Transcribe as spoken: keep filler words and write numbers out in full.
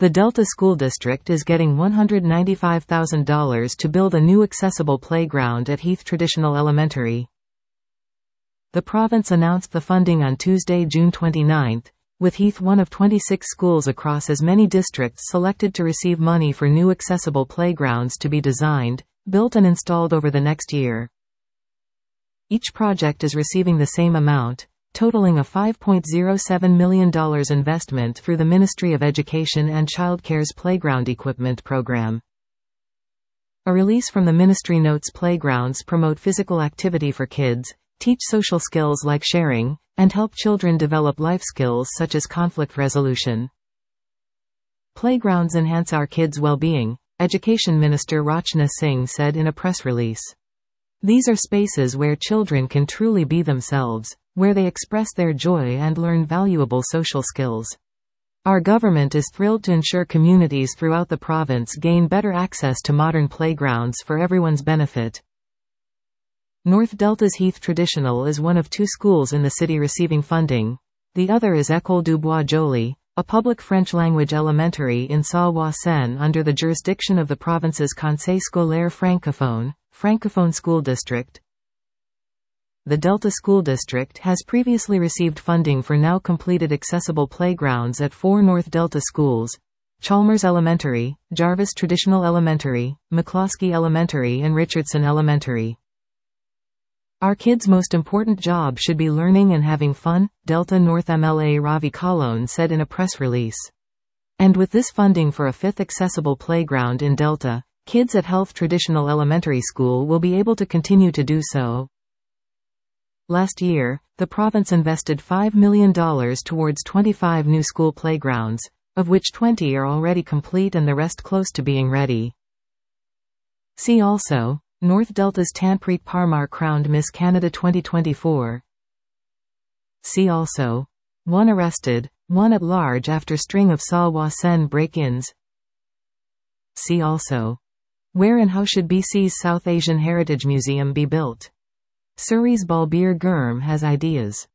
The Delta School District is getting one hundred ninety-five thousand dollars to build a new accessible playground at Heath Traditional Elementary. The province announced the funding on Tuesday, June twenty-ninth, with Heath one of twenty-six schools across as many districts selected to receive money for new accessible playgrounds to be designed, built and installed over the next year. Each project is receiving the same amount, totaling a five point zero seven million dollars investment through the Ministry of Education and Childcare's Playground Equipment Program. A release from the ministry notes playgrounds promote physical activity for kids, teach social skills like sharing, and help children develop life skills such as conflict resolution. Playgrounds enhance our kids' well-being, Education Minister Rachna Singh said in a press release. These are spaces where children can truly be themselves, where they express their joy and learn valuable social skills. Our government is thrilled to ensure communities throughout the province gain better access to modern playgrounds for everyone's benefit. North Delta's Heath Traditional is one of two schools in the city receiving funding. The other is École du Bois Joli, a public French-language elementary in Sa-Wa-Sen under the jurisdiction of the province's Conseil Scolaire Francophone, Francophone School District. The Delta School District has previously received funding for now completed accessible playgrounds at four North Delta schools: Chalmers Elementary, Jarvis Traditional Elementary, McCloskey Elementary and Richardson Elementary. Our kids' most important job should be learning and having fun, Delta North M L A Ravi Kalon said in a press release. And with this funding for a fifth accessible playground in Delta, kids at Heath Traditional Elementary School will be able to continue to do so. Last year, the province invested five million dollars towards twenty-five new school playgrounds, of which twenty are already complete and the rest close to being ready. See also, North Delta's Tanpreet Parmar crowned Miss Canada twenty twenty-four. See also, one arrested, one at large after string of Sa-Wa-Sen break-ins. See also, where and how should B C's South Asian Heritage Museum be built? Surrey's Balbir Gurm has ideas.